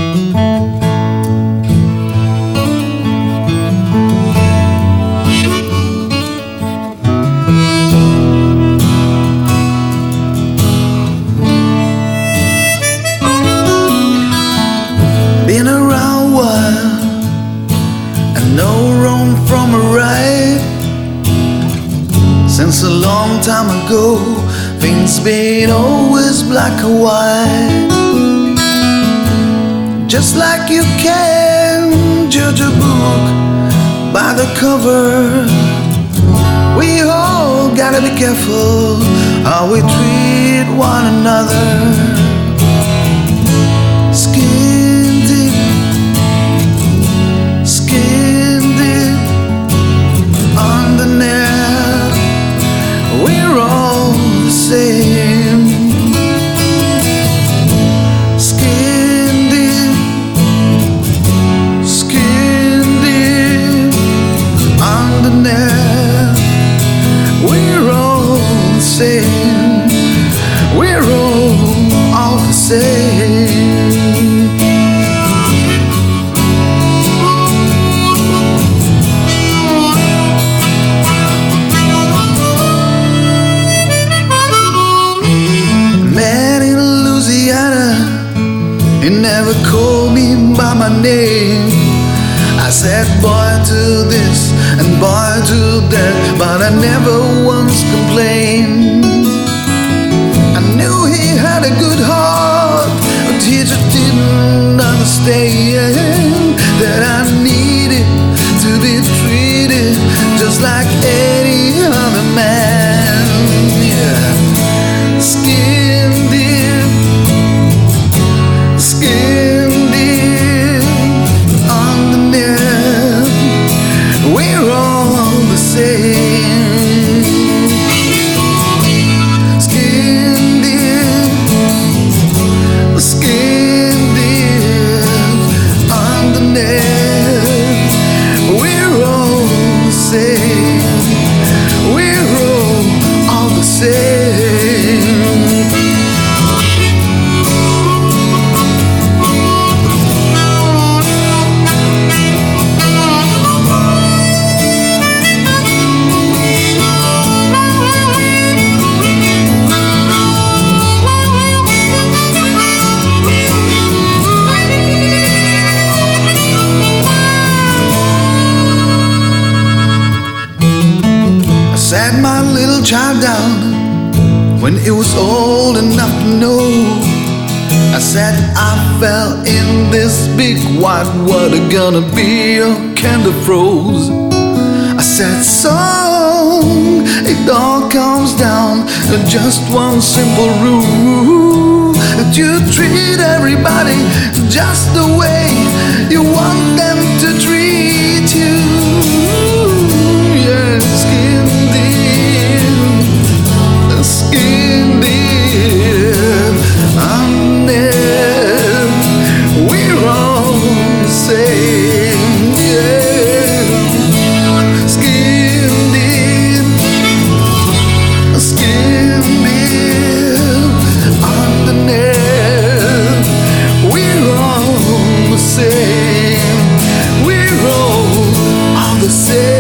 Been around a while, I know wrong from a right. Since a long time ago, things been always black or white. Just like you can judge a book by the cover, we all gotta be careful how we treat one another. Skin deep, skin deep, underneath, we're all the same. Skin deep, skin deep, underneath, we're all the same. We're all the same. Man in Louisiana, he never called me by my name. I said boy to this and boy to that, but I never once complained. I knew he had a good heart, but he just didn't understand that I needed to be treated just like any other man. Yeah. Skin deep, skin deep, underneath, we're all the same. Skin deep, skin deep, underneath, we're all the same. We're all the same. Sat my little child down when it was old enough to know. I said I fell in this big white water, gonna be a kind of froze. I said song, it all comes down to just one simple rule, that you treat everybody just the way you want them to treat you. Yeah, skin deep, I'm there, we're all the same. Yeah, skin deep, underneath, we're all the same. We're all the same.